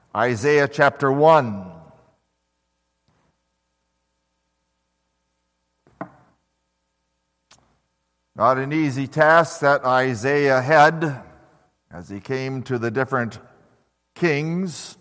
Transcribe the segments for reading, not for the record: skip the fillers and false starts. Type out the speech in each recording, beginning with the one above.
Isaiah chapter 1. Not an easy task that Isaiah had as he came to the different kings.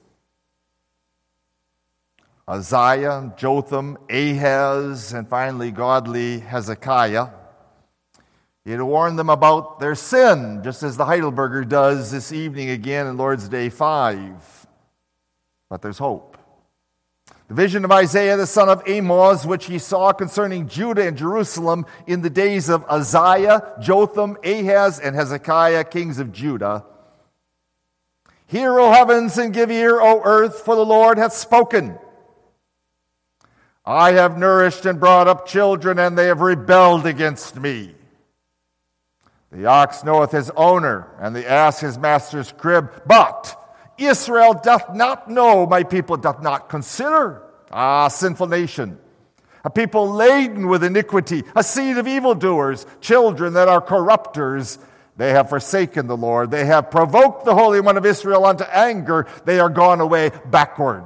Uzziah, Jotham, Ahaz, and finally godly Hezekiah. He had warned them about their sin, just as the Heidelberger does this evening again in Lord's Day 5. But there's hope. The vision of Isaiah, the son of Amoz, which he saw concerning Judah and Jerusalem in the days of Uzziah, Jotham, Ahaz, and Hezekiah, kings of Judah. Hear, O heavens, and give ear, O earth, for the Lord hath spoken. I have nourished and brought up children, and they have rebelled against me. The ox knoweth his owner, and the ass his master's crib, but Israel doth not know, my people doth not consider. Ah, sinful nation, a people laden with iniquity, a seed of evildoers, children that are corrupters. They have forsaken the Lord. They have provoked the Holy One of Israel unto anger. They are gone away backward.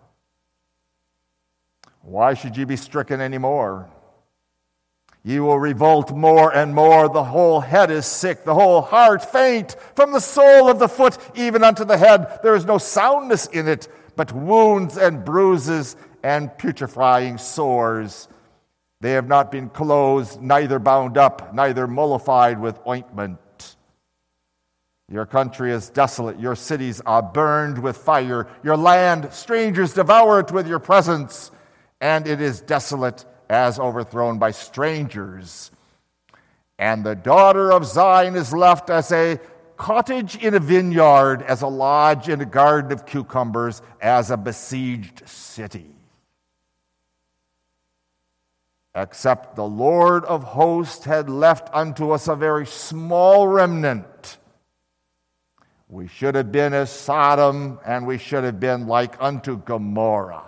Why should ye be stricken any more? Ye will revolt more and more. The whole head is sick, the whole heart faint. From the sole of the foot even unto the head, there is no soundness in it, but wounds and bruises and putrefying sores. They have not been closed, neither bound up, neither mollified with ointment. Your country is desolate, your cities are burned with fire. Your land, strangers devour it with your presence, and it is desolate as overthrown by strangers. And the daughter of Zion is left as a cottage in a vineyard, as a lodge in a garden of cucumbers, as a besieged city. Except the Lord of hosts had left unto us a very small remnant, we should have been as Sodom, and we should have been like unto Gomorrah.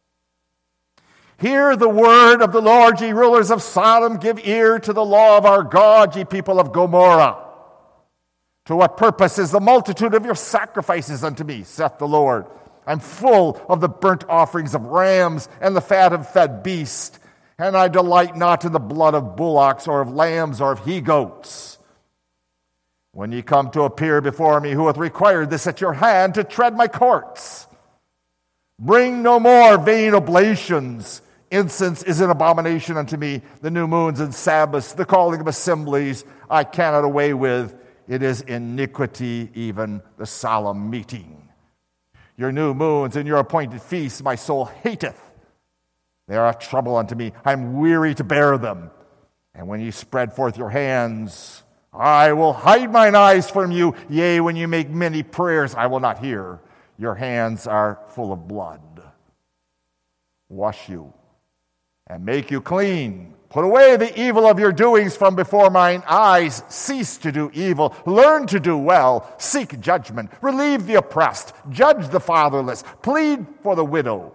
Hear the word of the Lord, ye rulers of Sodom. Give ear to the law of our God, ye people of Gomorrah. To what purpose is the multitude of your sacrifices unto me, saith the Lord? I'm full of the burnt offerings of rams and the fat of fed beast, and I delight not in the blood of bullocks or of lambs or of he-goats. When ye come to appear before me, who hath required this at your hand to tread my courts? Bring no more vain oblations. Incense is an abomination unto me. The new moons and Sabbaths, the calling of assemblies, I cannot away with. It is iniquity, even the solemn meeting. Your new moons and your appointed feasts my soul hateth. They are a trouble unto me. I am weary to bear them. And when ye spread forth your hands, I will hide mine eyes from you. Yea, when you make many prayers, I will not hear. Your hands are full of blood. Wash you and make you clean. Put away the evil of your doings from before mine eyes. Cease to do evil. Learn to do well. Seek judgment. Relieve the oppressed. Judge the fatherless. Plead for the widow.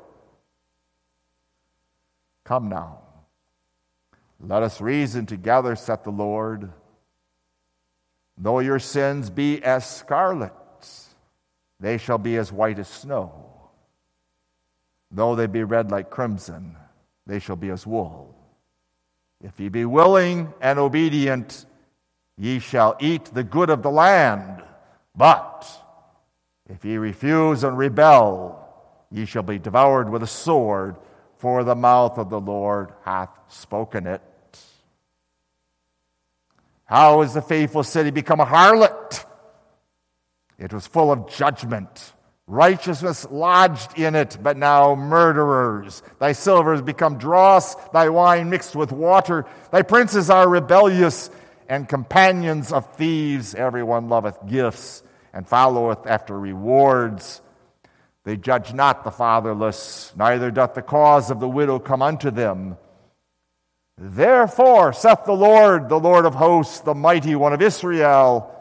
Come now. Let us reason together, saith the Lord. Though your sins be as scarlet, they shall be as white as snow. Though they be red like crimson, they shall be as wool. If ye be willing and obedient, ye shall eat the good of the land. But if ye refuse and rebel, ye shall be devoured with a sword, for the mouth of the Lord hath spoken it. How is the faithful city become a harlot? It was full of judgment. Righteousness lodged in it, but now murderers. Thy silver has become dross, thy wine mixed with water. Thy princes are rebellious and companions of thieves. Everyone loveth gifts and followeth after rewards. They judge not the fatherless, neither doth the cause of the widow come unto them. Therefore, saith the Lord of hosts, the mighty one of Israel,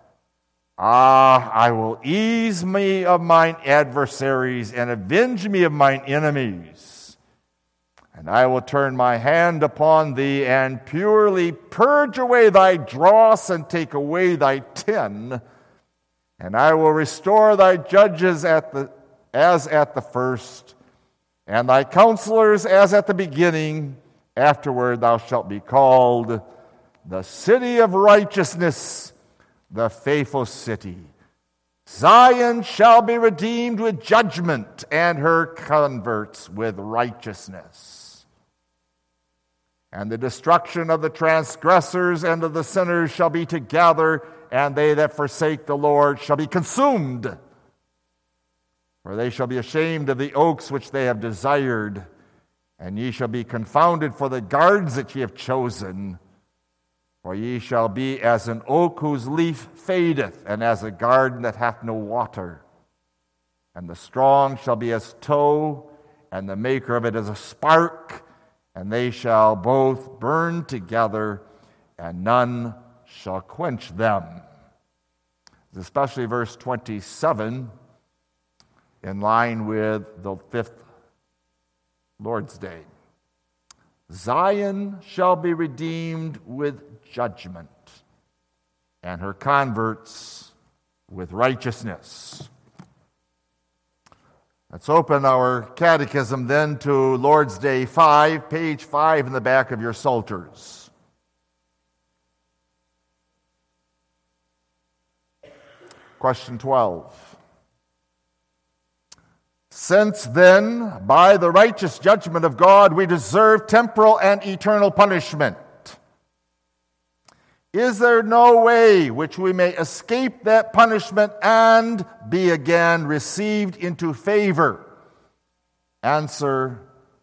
I will ease me of mine adversaries and avenge me of mine enemies. And I will turn my hand upon thee and purely purge away thy dross and take away thy tin. And I will restore thy judges at the as at the first, and thy counselors as at the beginning. Afterward thou shalt be called the city of righteousness, the faithful city. Zion shall be redeemed with judgment, and her converts with righteousness. And the destruction of the transgressors and of the sinners shall be together, and they that forsake the Lord shall be consumed. For they shall be ashamed of the oaks which they have desired, and ye shall be confounded for the gardens that ye have chosen. For ye shall be as an oak whose leaf fadeth, and as a garden that hath no water. And the strong shall be as tow, and the maker of it as a spark, and they shall both burn together, and none shall quench them. Especially verse 27, in line with the fifth Lord's Day. Zion shall be redeemed with judgment, and her converts with righteousness. Let's open our catechism then to Lord's Day 5, page 5 in the back of your Psalters. Question 12. Since then, by the righteous judgment of God, we deserve temporal and eternal punishment, is there no way which we may escape that punishment and be again received into favor? Answer: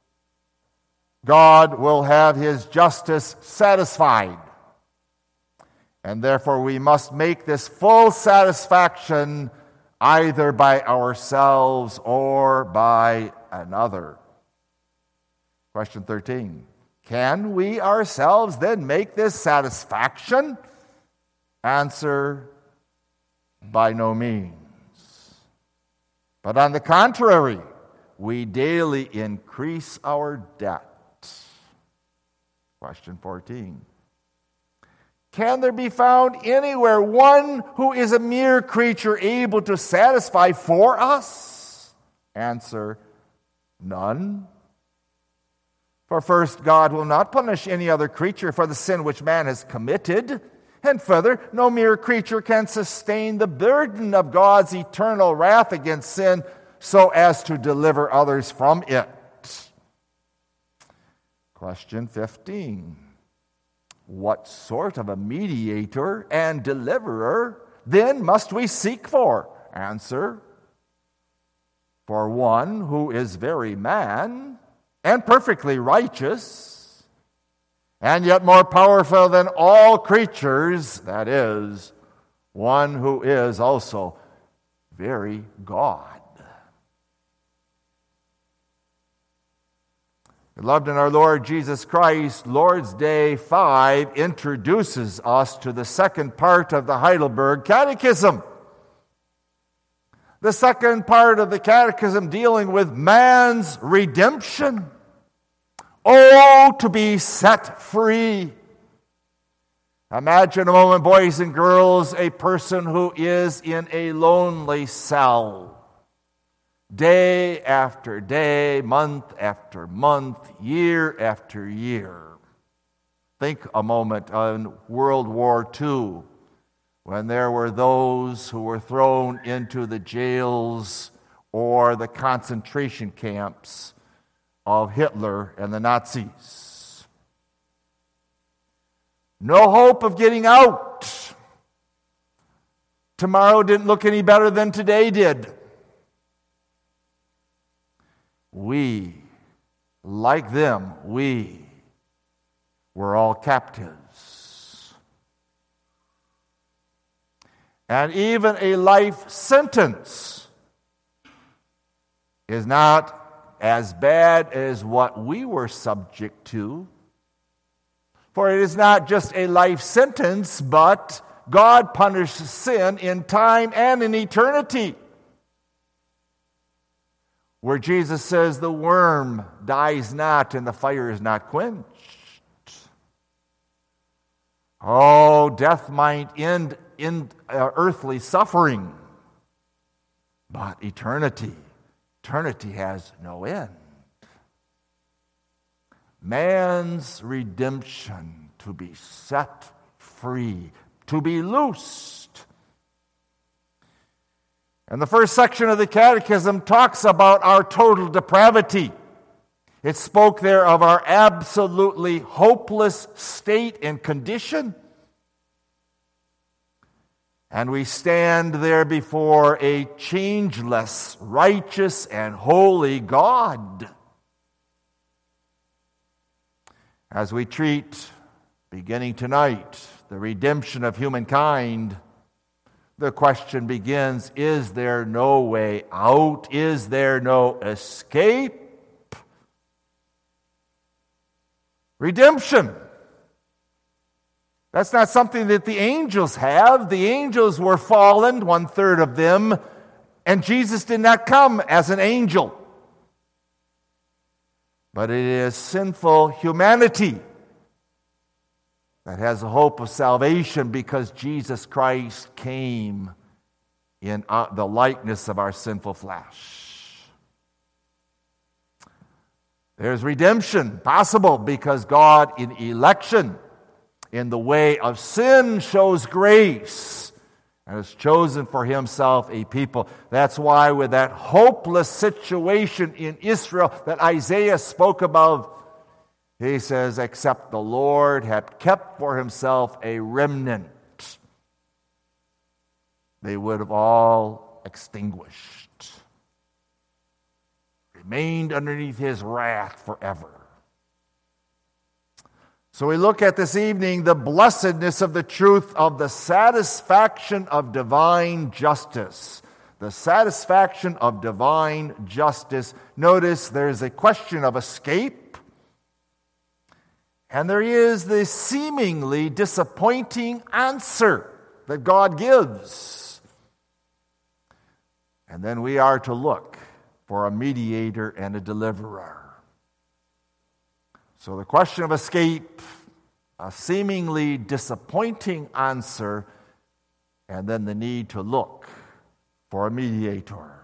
God will have his justice satisfied, and therefore we must make this full satisfaction either by ourselves or by another. Question 13. Can we ourselves then make this satisfaction? Answer: by no means. But on the contrary, we daily increase our debt. Question 14. Can there be found anywhere one who is a mere creature able to satisfy for us? Answer: none. For first, God will not punish any other creature for the sin which man has committed. And further, no mere creature can sustain the burden of God's eternal wrath against sin so as to deliver others from it. Question 15. What sort of a mediator and deliverer then must we seek for? Answer: for one who is very man and perfectly righteous, and yet more powerful than all creatures, that is, one who is also very God. Beloved in our Lord Jesus Christ, Lord's Day 5 introduces us to the second part of the Heidelberg Catechism. The second part of the Catechism dealing with man's redemption. Oh, to be set free. Imagine a moment, boys and girls, a person who is in a lonely cell. Day after day, month after month, year after year. Think a moment on World War II, when there were those who were thrown into the jails or the concentration camps of Hitler and the Nazis. No hope of getting out. Tomorrow didn't look any better than today did. We, like them, we were all captives. And even a life sentence is not as bad as what we were subject to. For it is not just a life sentence, but God punishes sin in time and in eternity. Where Jesus says the worm dies not and the fire is not quenched. Oh, death might end in earthly suffering, but eternity Eternity has no end. Man's redemption, to be set free, to be loosed. And the first section of the Catechism talks about our total depravity. It spoke there of our absolutely hopeless state and condition. And we stand there before a changeless, righteous, and holy God. As we treat, beginning tonight, the redemption of humankind, the question begins, is there no way out? Is there no escape? Redemption. That's not something that the angels have. The angels were fallen, 1/3 of them, and Jesus did not come as an angel. But it is sinful humanity that has a hope of salvation because Jesus Christ came in the likeness of our sinful flesh. There's redemption possible because God in election, in the way of sin, shows grace and has chosen for himself a people. That's why with that hopeless situation in Israel that Isaiah spoke about, he says, except the Lord had kept for himself a remnant, they would have all extinguished, remained underneath his wrath forever. So we look at this evening the blessedness of the truth of the satisfaction of divine justice. The satisfaction of divine justice. Notice there's a question of escape, and there is the seemingly disappointing answer that God gives. And then we are to look for a mediator and a deliverer. So the question of escape, a seemingly disappointing answer, and then the need to look for a mediator.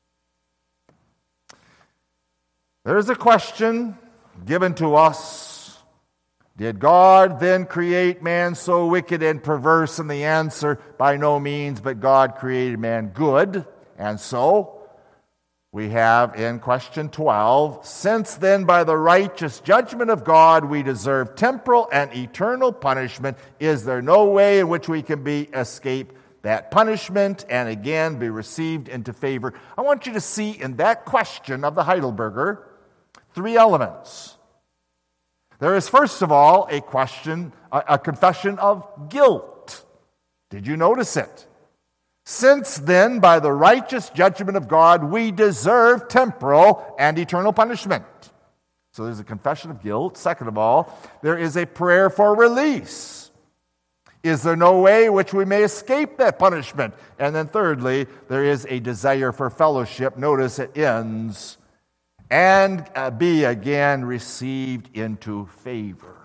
There is a question given to us. Did God then create man so wicked and perverse? And the answer, by no means, but God created man good. And so we have in question 12, since then by the righteous judgment of God we deserve temporal and eternal punishment, is there no way in which we can escape that punishment and again be received into favor? I want you to see in that question of the Heidelberger 3 elements. There is first of all a question, a confession of guilt. Did you notice it? Since then, by the righteous judgment of God, we deserve temporal and eternal punishment. So there's a confession of guilt. Second of all, there is a prayer for release. Is there no way in which we may escape that punishment? And then thirdly, there is a desire for fellowship. Notice it ends, and be again received into favor.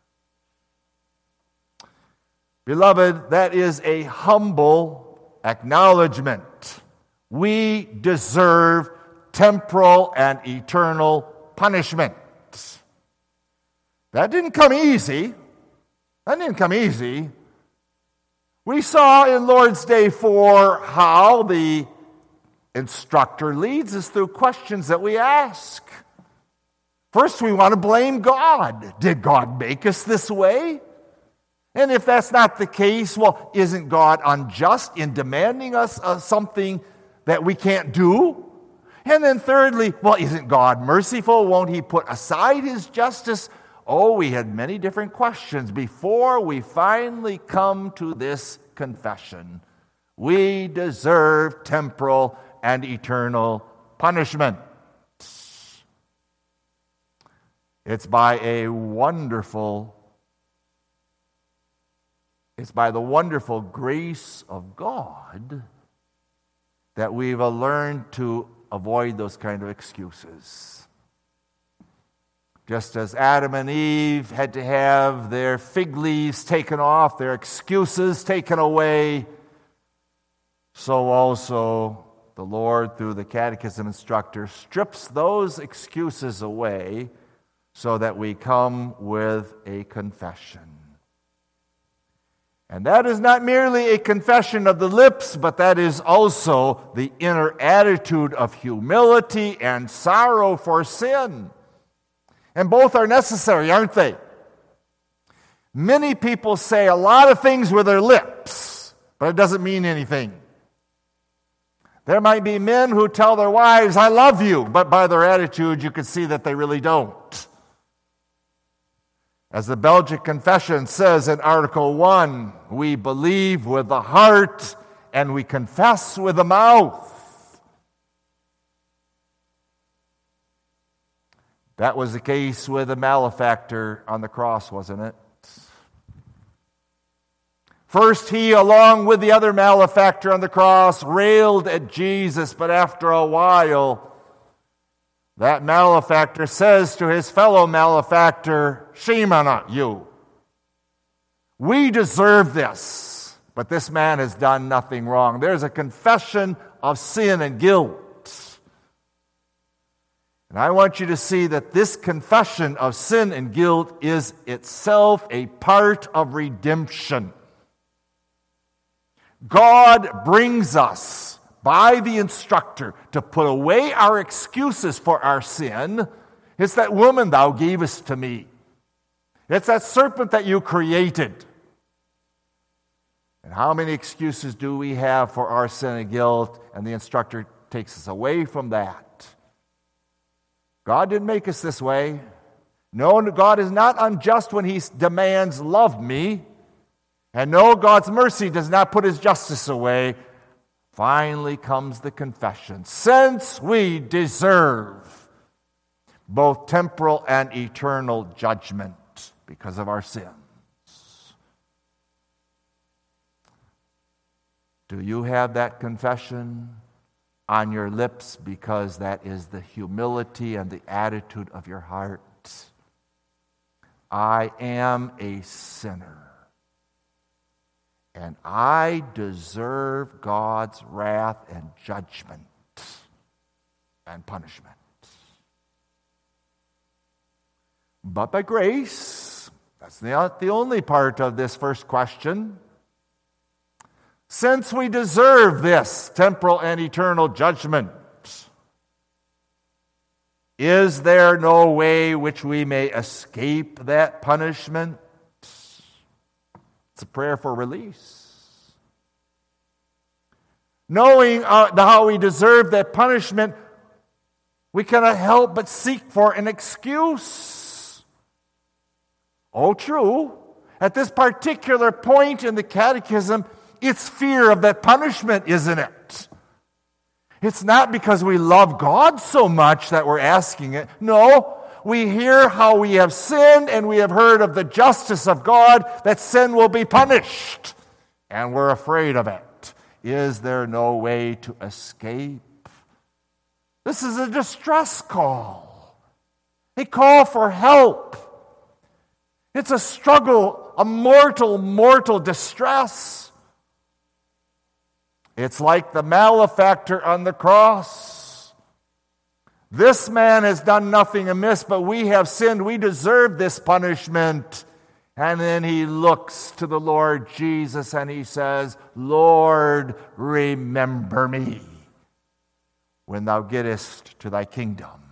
Beloved, that is a humble acknowledgement. We deserve temporal and eternal punishment. That didn't come easy. We saw in Lord's Day 4 how the instructor leads us through questions that we ask. First, we want to blame God. Did God make us this way? And if that's not the case, well, isn't God unjust in demanding us something that we can't do? And then thirdly, well, isn't God merciful? Won't he put aside his justice? Oh, we had many different questions before we finally come to this confession. We deserve temporal and eternal punishment. It's by the wonderful grace of God that we've learned to avoid those kind of excuses. Just as Adam and Eve had to have their fig leaves taken off, their excuses taken away, so also the Lord, through the catechism instructor, strips those excuses away so that we come with a confession. And that is not merely a confession of the lips, but that is also the inner attitude of humility and sorrow for sin. And both are necessary, aren't they? Many people say a lot of things with their lips, but it doesn't mean anything. There might be men who tell their wives, "I love you," but by their attitude you can see that they really don't. As the Belgic Confession says in Article 1, we believe with the heart and we confess with the mouth. That was the case with the malefactor on the cross, wasn't it? First, he, along with the other malefactor on the cross, railed at Jesus, but after a while, that malefactor says to his fellow malefactor, "Shame on you. We deserve this, but this man has done nothing wrong." There's a confession of sin and guilt. And I want you to see that this confession of sin and guilt is itself a part of redemption. God brings us by the instructor to put away our excuses for our sin. It's that woman thou gavest to me. It's that serpent that you created. And how many excuses do we have for our sin and guilt? And the instructor takes us away from that. God didn't make us this way. No, God is not unjust when He demands, "Love me." And no, God's mercy does not put His justice away. Finally comes the confession. Since we deserve both temporal and eternal judgment because of our sins. Do you have that confession on your lips, because that is the humility and the attitude of your heart? I am a sinner. And I deserve God's wrath and judgment and punishment. But by grace, that's not the only part of this first question. Since we deserve this temporal and eternal judgment, is there no way which we may escape that punishment? It's a prayer for release. Knowing how we deserve that punishment, we cannot help but seek for an excuse. Oh, true. At this particular point in the catechism, it's fear of that punishment, isn't it? It's not because we love God so much that we're asking it. No. We hear how we have sinned, and we have heard of the justice of God, that sin will be punished. And we're afraid of it. Is there no way to escape? This is a distress call. A call for help. It's a struggle, a mortal distress. It's like the malefactor on the cross. This man has done nothing amiss, but we have sinned. We deserve this punishment. And then he looks to the Lord Jesus and he says, "Lord, remember me when thou gettest to thy kingdom."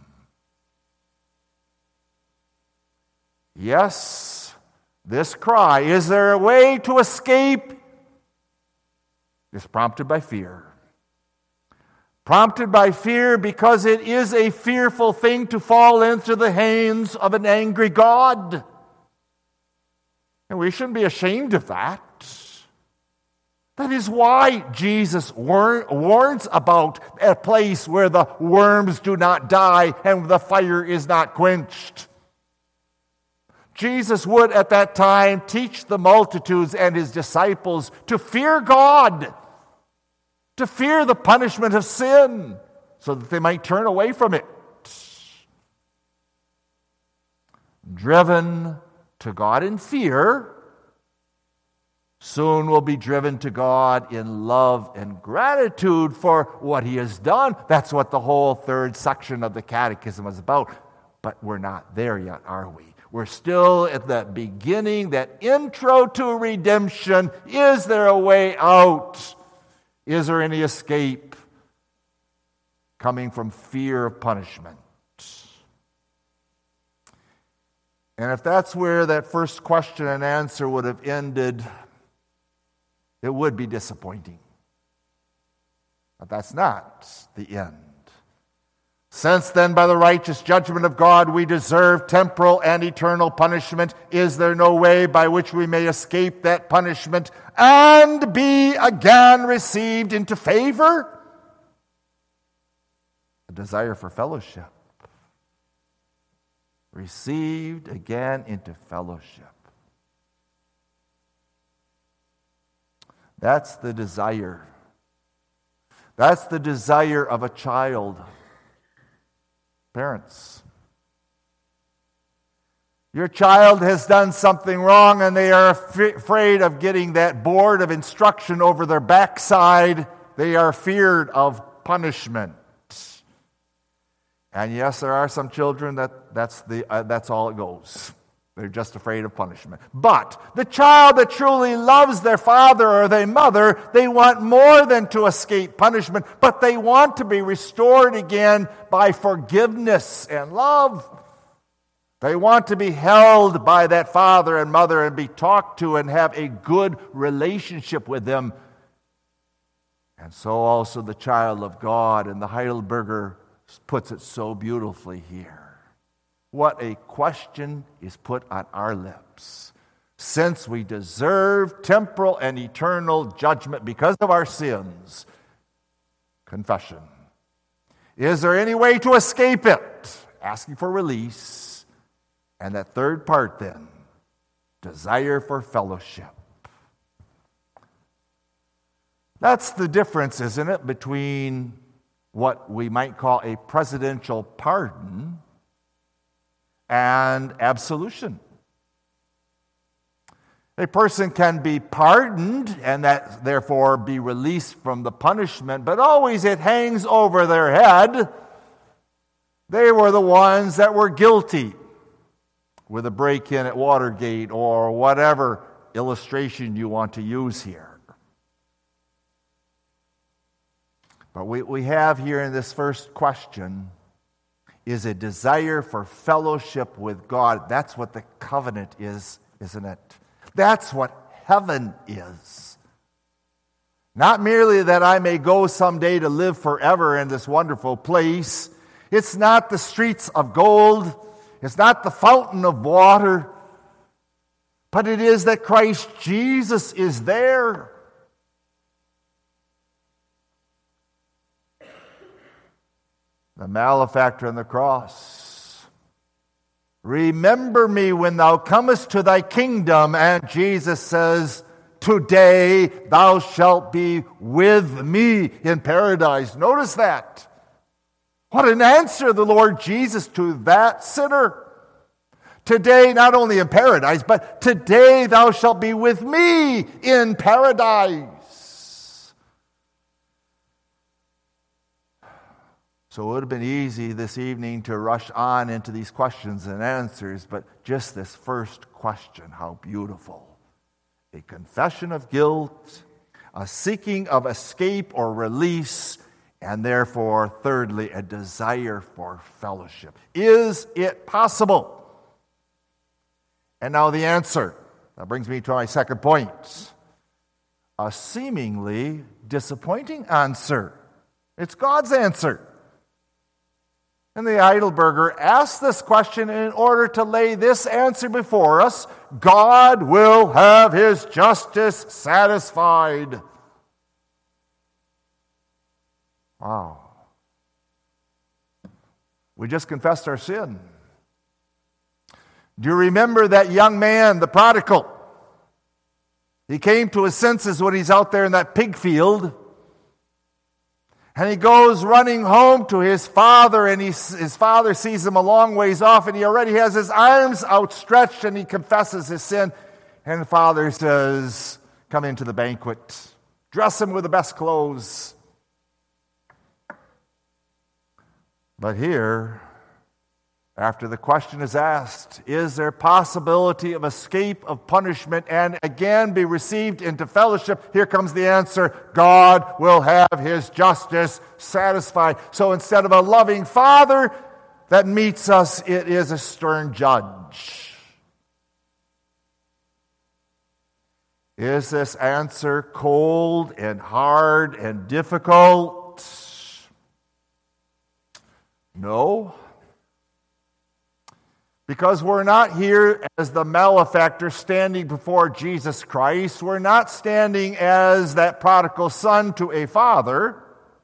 Yes, this cry, "Is there a way to escape?" is prompted by fear. Prompted by fear because it is a fearful thing to fall into the hands of an angry God. And we shouldn't be ashamed of that. That is why Jesus warns about a place where the worms do not die and the fire is not quenched. Jesus would at that time teach the multitudes and His disciples to fear God, to fear the punishment of sin, so that they might turn away from it. Driven to God in fear, soon will be driven to God in love and gratitude for what he has done. That's what the whole third section of the Catechism is about. But we're not there yet, are we? We're still at the beginning, that intro to redemption. Is there a way out? Is there any escape coming from fear of punishment? And if that's where that first question and answer would have ended, it would be disappointing. But that's not the end. Since then, by the righteous judgment of God, we deserve temporal and eternal punishment, is there no way by which we may escape that punishment and be again received into favor? A desire for fellowship. Received again into fellowship. That's the desire. That's the desire of a child. Parents, your child has done something wrong and they are afraid of getting that board of instruction over their backside. They are feared of punishment. And yes, there are some children that's all it goes. They're just afraid of punishment. But the child that truly loves their father or their mother, they want more than to escape punishment, but they want to be restored again by forgiveness and love. They want to be held by that father and mother and be talked to and have a good relationship with them. And so also the child of God, and the Heidelberger puts it so beautifully here. What a question is put on our lips. Since we deserve temporal and eternal judgment because of our sins, confession. Is there any way to escape it? Asking for release. And that third part then, desire for fellowship. That's the difference, isn't it, between what we might call a presidential pardon and absolution. A person can be pardoned and that therefore be released from the punishment, but always it hangs over their head. They were the ones that were guilty with a break-in at Watergate or whatever illustration you want to use here. But what we have here in this first question is a desire for fellowship with God. That's what the covenant is, isn't it? That's what heaven is. Not merely that I may go someday to live forever in this wonderful place. It's not the streets of gold. It's not the fountain of water. But it is that Christ Jesus is there. The malefactor on the cross. Remember me when thou comest to thy kingdom. And Jesus says, today thou shalt be with me in paradise. Notice that. What an answer the Lord Jesus to that sinner. Today, not only in paradise, but today thou shalt be with me in paradise. So it would have been easy this evening to rush on into these questions and answers, but just this first question, how beautiful. A confession of guilt, a seeking of escape or release, and therefore, thirdly, a desire for fellowship. Is it possible? And now the answer. That brings me to my second point. A seemingly disappointing answer. It's God's answer. And the Heidelberger asked this question in order to lay this answer before us. God will have his justice satisfied. Wow. We just confessed our sin. Do you remember that young man, the prodigal? He came to his senses when he's out there in that pig field. And he goes running home to his father, and his father sees him a long ways off, and he already has his arms outstretched, and he confesses his sin. And the father says, come into the banquet, dress him with the best clothes. But here, after the question is asked, is there possibility of escape of punishment and again be received into fellowship? Here comes the answer: God will have his justice satisfied. So instead of a loving Father that meets us, it is a stern judge. Is this answer cold and hard and difficult? No. Because we're not here as the malefactor standing before Jesus Christ. We're not standing as that prodigal son to a father.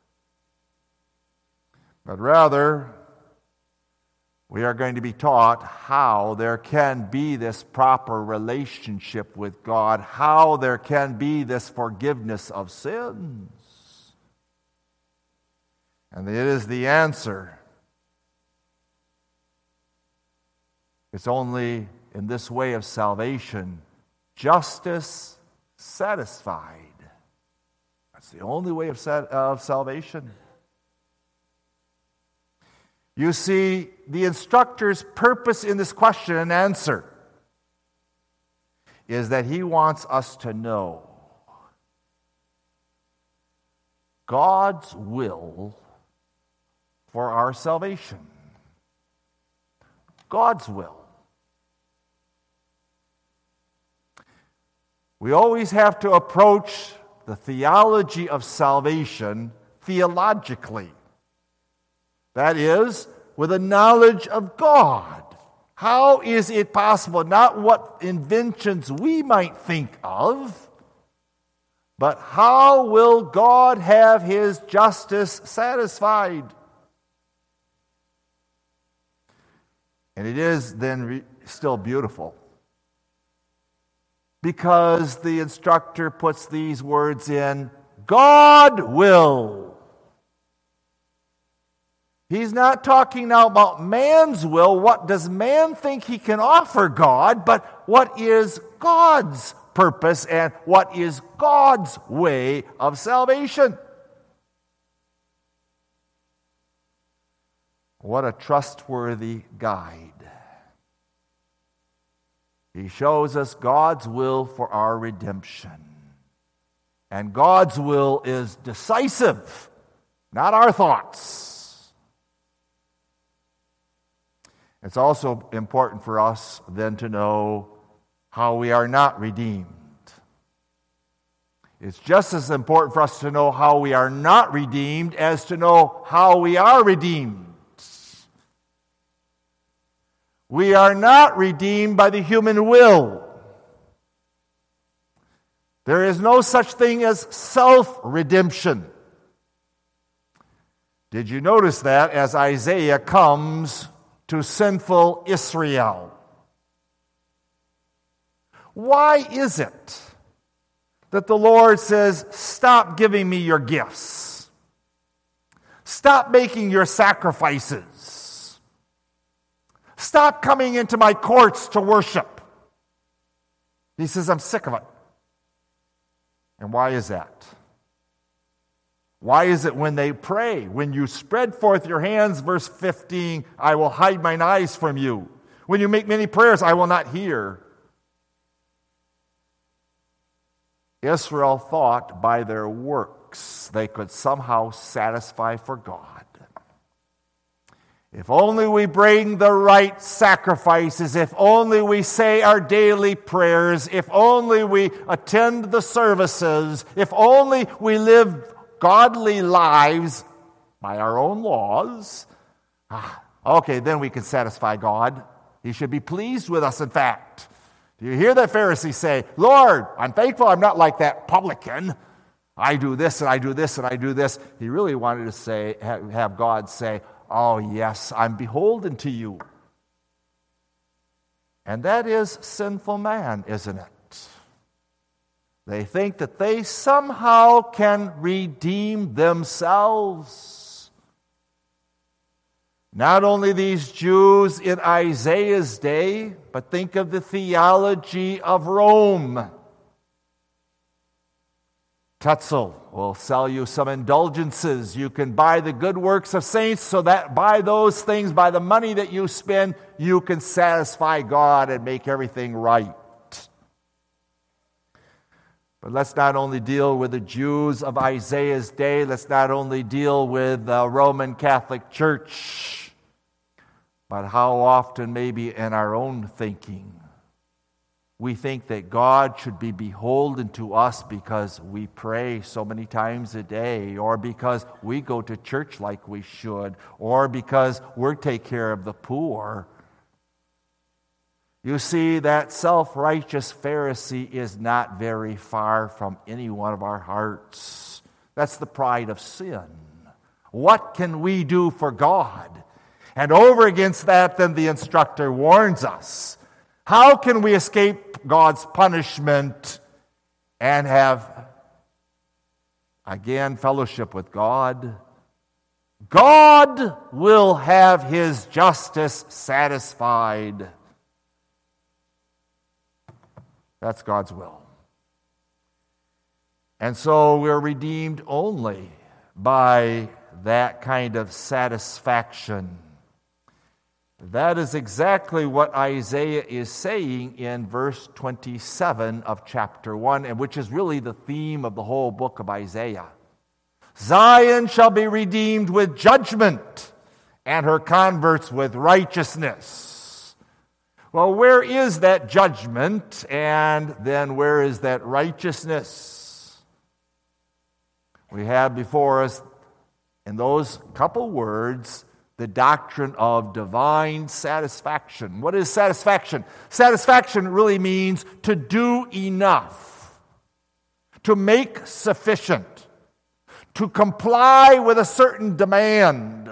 But rather, we are going to be taught how there can be this proper relationship with God, how there can be this forgiveness of sins. And it is the answer. It's only in this way of salvation, justice satisfied. That's the only way of salvation. You see, the instructor's purpose in this question and answer is that he wants us to know God's will for our salvation. God's will. We always have to approach the theology of salvation theologically. That is, with a knowledge of God. How is it possible? Not what inventions we might think of, but how will God have his justice satisfied? And it is then still beautiful, because the instructor puts these words in, God will. He's not talking now about man's will. What does man think he can offer God? But what is God's purpose and what is God's way of salvation? What a trustworthy guide. He shows us God's will for our redemption. And God's will is decisive, not our thoughts. It's also important for us then to know how we are not redeemed. It's just as important for us to know how we are not redeemed as to know how we are redeemed. We are not redeemed by the human will. There is no such thing as self-redemption. Did you notice that as Isaiah comes to sinful Israel? Why is it that the Lord says, stop giving me your gifts? Stop making your sacrifices. Stop coming into my courts to worship. He says, I'm sick of it. And why is that? Why is it when they pray, when you spread forth your hands, verse 15, I will hide mine eyes from you. When you make many prayers, I will not hear. Israel thought by their works they could somehow satisfy for God. If only we bring the right sacrifices, if only we say our daily prayers, if only we attend the services, if only we live godly lives by our own laws, okay, then we can satisfy God. He should be pleased with us, in fact. Do you hear that Pharisee say, Lord, I'm thankful I'm not like that publican. I do this and I do this and I do this. He really wanted to say, have God say, oh, yes, I'm beholden to you. And that is sinful man, isn't it? They think that they somehow can redeem themselves. Not only these Jews in Isaiah's day, but think of the theology of Rome. Tetzel will sell you some indulgences. You can buy the good works of saints so that by those things, by the money that you spend, you can satisfy God and make everything right. But let's not only deal with the Jews of Isaiah's day, let's not only deal with the Roman Catholic Church, but how often maybe in our own thinking, we think that God should be beholden to us because we pray so many times a day, or because we go to church like we should, or because we take care of the poor. You see, that self-righteous Pharisee is not very far from any one of our hearts. That's the pride of sin. What can we do for God? And over against that, then the instructor warns us. How can we escape God's punishment and have, again, fellowship with God? God will have His justice satisfied. That's God's will. And so we're redeemed only by that kind of satisfaction. That is exactly what Isaiah is saying in verse 27 of chapter 1, and which is really the theme of the whole book of Isaiah. Zion shall be redeemed with judgment, and her converts with righteousness. Well, where is that judgment, and then where is that righteousness? We have before us, in those couple words, the doctrine of divine satisfaction. What is satisfaction? Satisfaction really means to do enough, to make sufficient, to comply with a certain demand.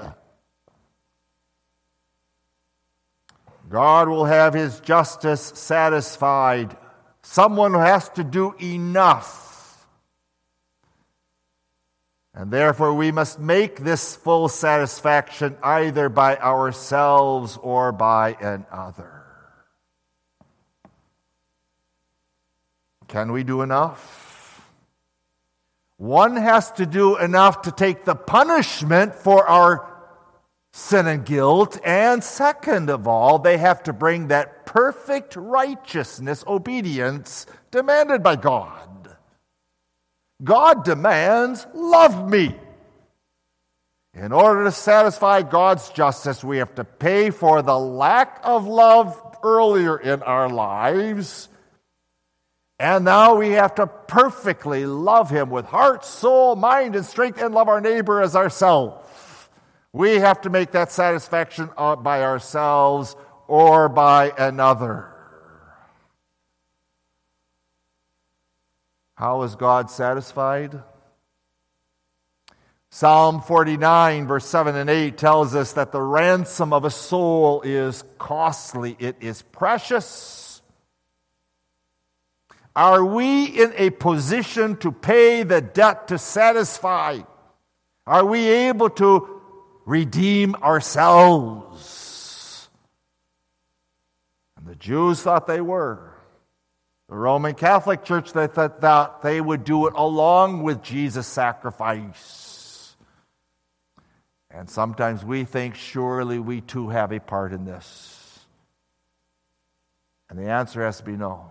God will have His justice satisfied. Someone who has to do enough. And therefore we must make this full satisfaction either by ourselves or by another. Can we do enough? One has to do enough to take the punishment for our sin and guilt, and second of all, they have to bring that perfect righteousness, obedience demanded by God. God demands, love me. In order to satisfy God's justice, we have to pay for the lack of love earlier in our lives. And now we have to perfectly love Him with heart, soul, mind, and strength, and love our neighbor as ourselves. We have to make that satisfaction by ourselves or by another. How is God satisfied? Psalm 49, verse 7 and 8 tells us that the ransom of a soul is costly. It is precious. Are we in a position to pay the debt to satisfy? Are we able to redeem ourselves? And the Jews thought they were. The Roman Catholic Church, they thought they would do it along with Jesus' sacrifice. And sometimes we think, surely we too have a part in this. And the answer has to be no.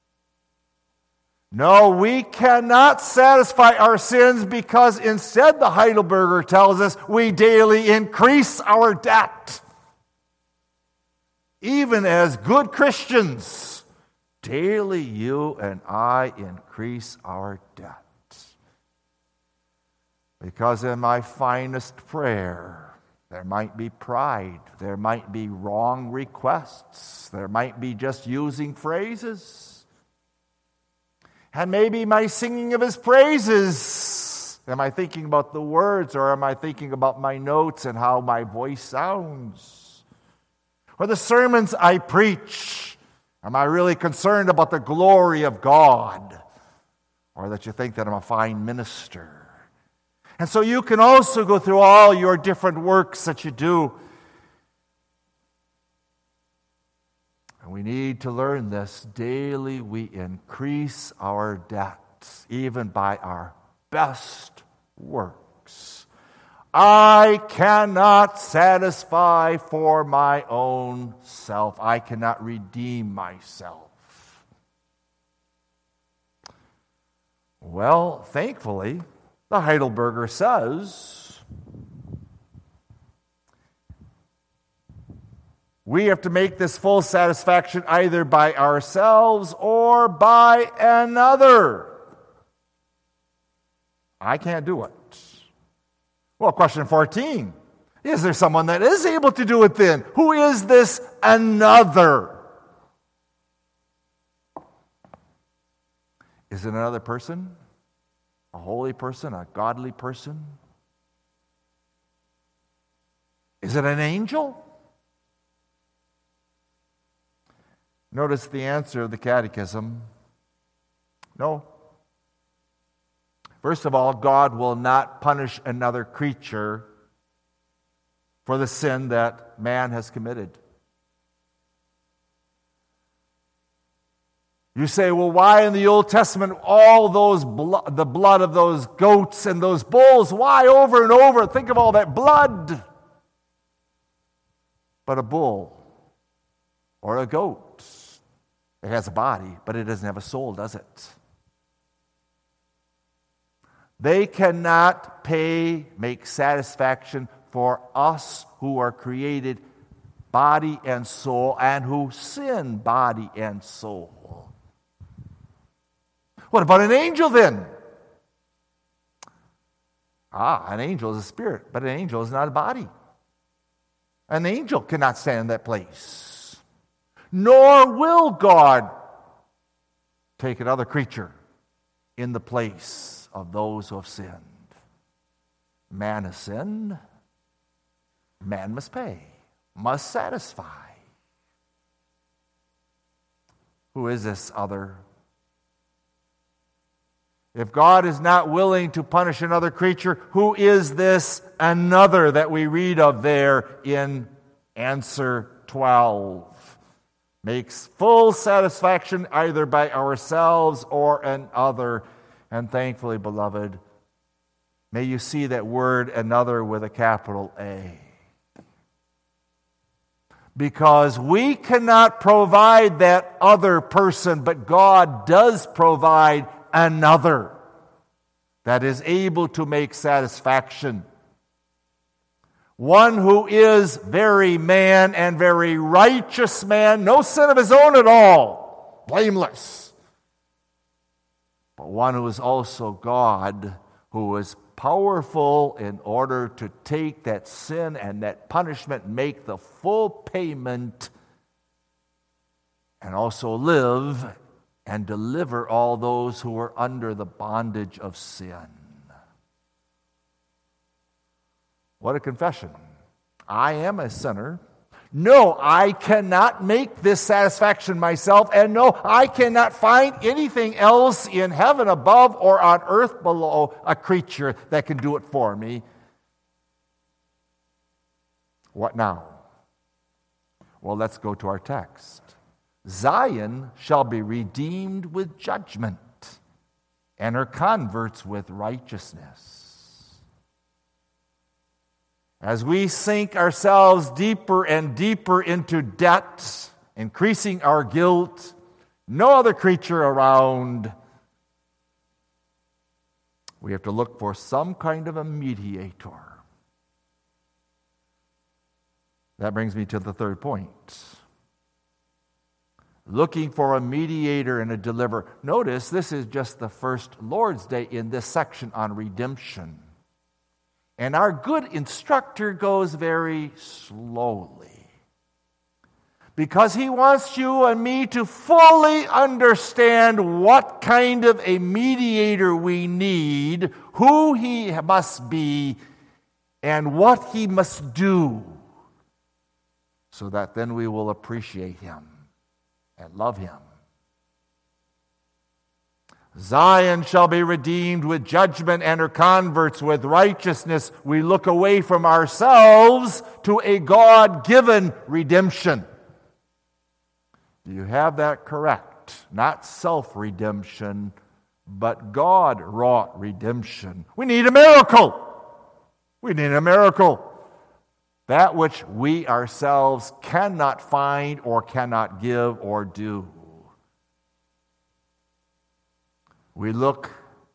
No, we cannot satisfy our sins because instead, the Heidelberger tells us, we daily increase our debt. Even as good Christians, daily you and I increase our debt. Because in my finest prayer, there might be pride, there might be wrong requests, there might be just using phrases. And maybe my singing of His praises, am I thinking about the words or am I thinking about my notes and how my voice sounds? Or the sermons I preach, am I really concerned about the glory of God? Or that you think that I'm a fine minister? And so you can also go through all your different works that you do. And we need to learn this. Daily we increase our debts, even by our best works. I cannot satisfy for my own self. I cannot redeem myself. Well, thankfully, the Heidelberger says we have to make this full satisfaction either by ourselves or by another. I can't do it. Well, question 14. Is there someone that is able to do it then? Who is this another? Is it another person? A holy person? A godly person? Is it an angel? Notice the answer of the Catechism. No. First of all, God will not punish another creature for the sin that man has committed. You say, well, why in the Old Testament all those the blood of those goats and those bulls? Why over and over? Think of all that blood. But a bull or a goat, it has a body, but it doesn't have a soul, does it? They cannot make satisfaction for us who are created body and soul and who sin body and soul. What about an angel then? An angel is a spirit, but an angel is not a body. An angel cannot stand in that place. Nor will God take another creature in the place of those who have sinned. Man has sinned. Man must pay, must satisfy. Who is this other? If God is not willing to punish another creature, who is this another that we read of there in answer 12? Makes full satisfaction either by ourselves or another. And thankfully, beloved, may you see that word another with a capital A. Because we cannot provide that other person, but God does provide another that is able to make satisfaction. One who is very man and very righteous man, no sin of his own at all, blameless. But one who is also God, who is powerful in order to take that sin and that punishment, make the full payment, and also live and deliver all those who are under the bondage of sin. What a confession. I am a sinner. No, I cannot make this satisfaction myself. And no, I cannot find anything else in heaven above or on earth below, a creature that can do it for me. What now? Well, let's go to our text. Zion shall be redeemed with judgment, and her converts with righteousness. As we sink ourselves deeper and deeper into debt, increasing our guilt, no other creature around, we have to look for some kind of a mediator. That brings me to the third point. Looking for a mediator and a deliverer. Notice this is just the first Lord's Day in this section on redemption. And our good instructor goes very slowly, because he wants you and me to fully understand what kind of a mediator we need, who he must be, and what he must do, so that then we will appreciate him and love him. Zion shall be redeemed with judgment, and her converts with righteousness. We look away from ourselves to a God-given redemption. Do you have that correct? Not self-redemption, but God wrought redemption. We need a miracle. We need a miracle. That which we ourselves cannot find or cannot give or do. We look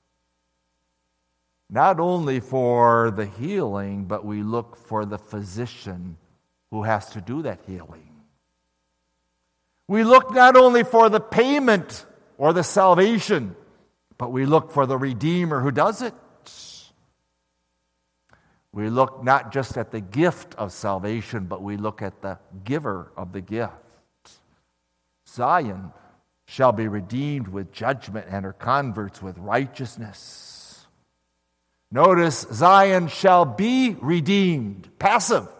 not only for the healing, but we look for the physician who has to do that healing. We look not only for the payment or the salvation, but we look for the Redeemer who does it. We look not just at the gift of salvation, but we look at the giver of the gift. Zion shall be redeemed with judgment, and her converts with righteousness. Notice, Zion shall be redeemed. Passive.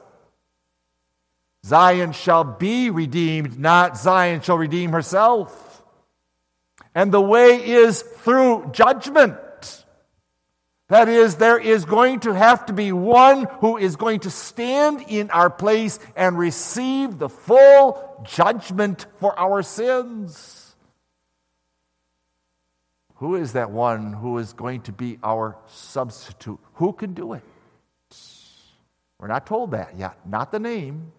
Zion shall be redeemed, not Zion shall redeem herself. And the way is through judgment. That is, there is going to have to be one who is going to stand in our place and receive the full judgment for our sins. Who is that one who is going to be our substitute? Who can do it? We're not told that yet, not the name.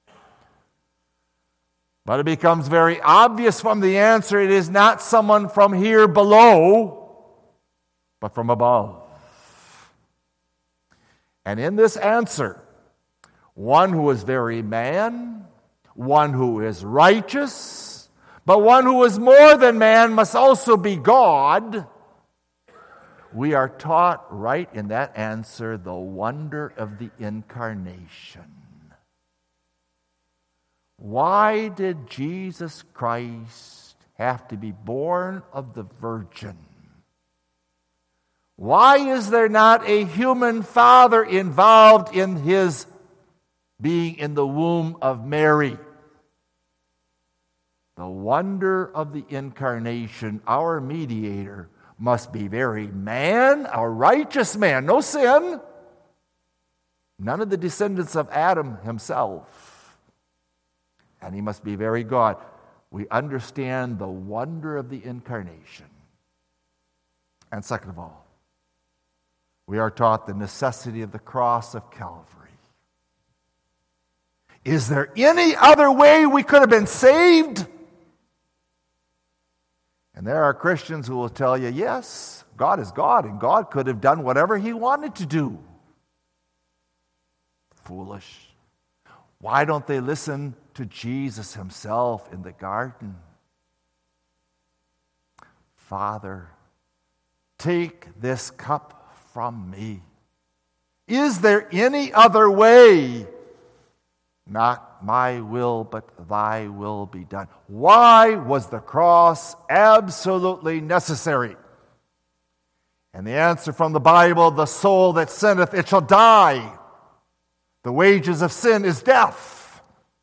But it becomes very obvious from the answer, it is not someone from here below, but from above. And in this answer, one who is very man, one who is righteous, but one who is more than man must also be God. We are taught right in that answer the wonder of the incarnation. Why did Jesus Christ have to be born of the Virgin? Why is there not a human father involved in his being in the womb of Mary? The wonder of the incarnation, our mediator must be very man, a righteous man, no sin. None of the descendants of Adam himself. And he must be very God. We understand the wonder of the incarnation. And second of all, we are taught the necessity of the cross of Calvary. Is there any other way we could have been saved? And there are Christians who will tell you, yes, God is God, and God could have done whatever he wanted to do. Foolish. Why don't they listen to Jesus himself in the garden? Father, take this cup from me. Is there any other way? Not my will, but thy will be done. Why was the cross absolutely necessary? And the answer from the Bible, the soul that sinneth, it shall die. The wages of sin is death.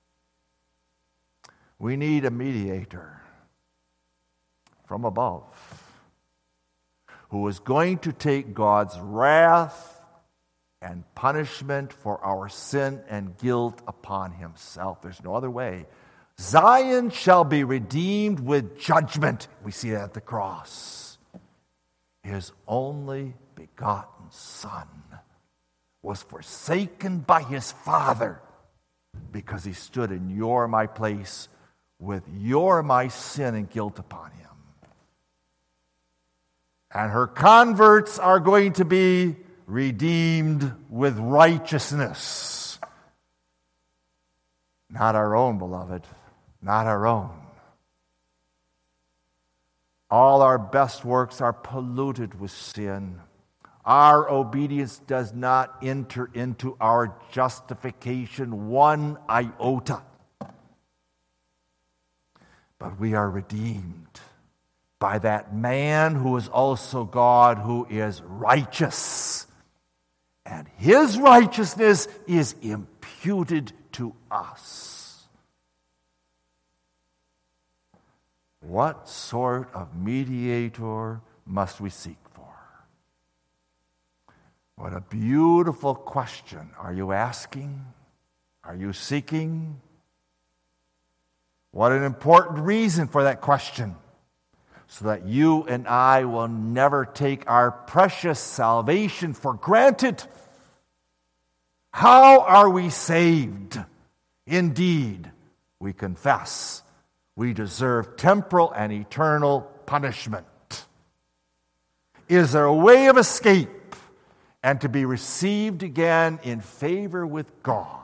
We need a mediator from above who is going to take God's wrath and punishment for our sin and guilt upon himself. There's no other way. Zion shall be redeemed with judgment. We see that at the cross. His only begotten Son was forsaken by his Father because he stood in your my place with your my sin and guilt upon him. And her converts are going to be redeemed with righteousness. Not our own, beloved. Not our own. All our best works are polluted with sin. Our obedience does not enter into our justification one iota. But we are redeemed by that man who is also God, who is righteous. And his righteousness is imputed to us. What sort of mediator must we seek for? What a beautiful question. Are you asking? Are you seeking? What an important reason for that question. so that you and I will never take our precious salvation for granted. How are we saved? Indeed, we confess we deserve temporal and eternal punishment. Is there a way of escape and to be received again in favor with God?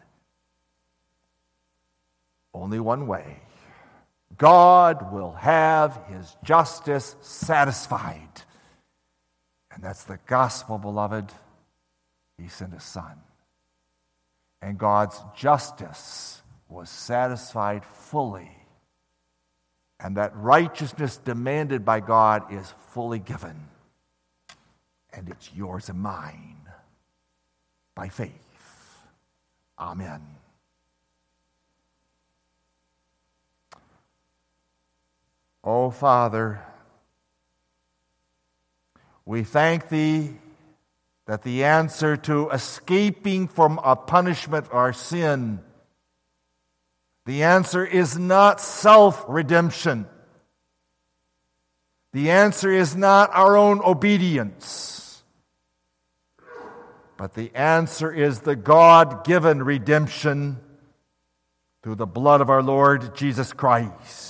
Only one way. God will have his justice satisfied. And that's the gospel, beloved. He sent his Son. And God's justice was satisfied fully. And that righteousness demanded by God is fully given. And it's yours and mine by faith. Amen. Oh, Father, we thank thee that the answer to escaping from a punishment or sin, the answer is not self-redemption. The answer is not our own obedience. But the answer is the God-given redemption through the blood of our Lord Jesus Christ.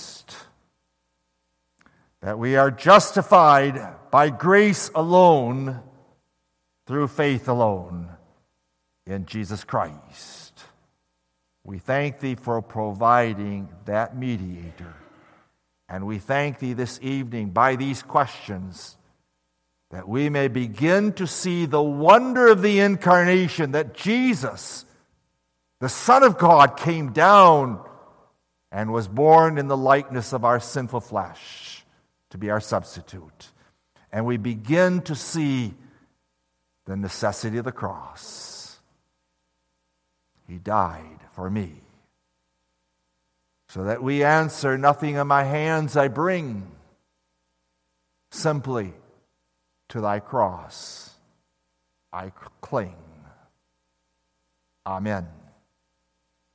That we are justified by grace alone, through faith alone, in Jesus Christ. We thank thee for providing that mediator. And we thank thee this evening by these questions that we may begin to see the wonder of the incarnation, that Jesus, the Son of God, came down and was born in the likeness of our sinful flesh to be our substitute. And we begin to see the necessity of the cross. He died for me, so that we answer, nothing in my hands I bring, simply to thy cross I cling. Amen.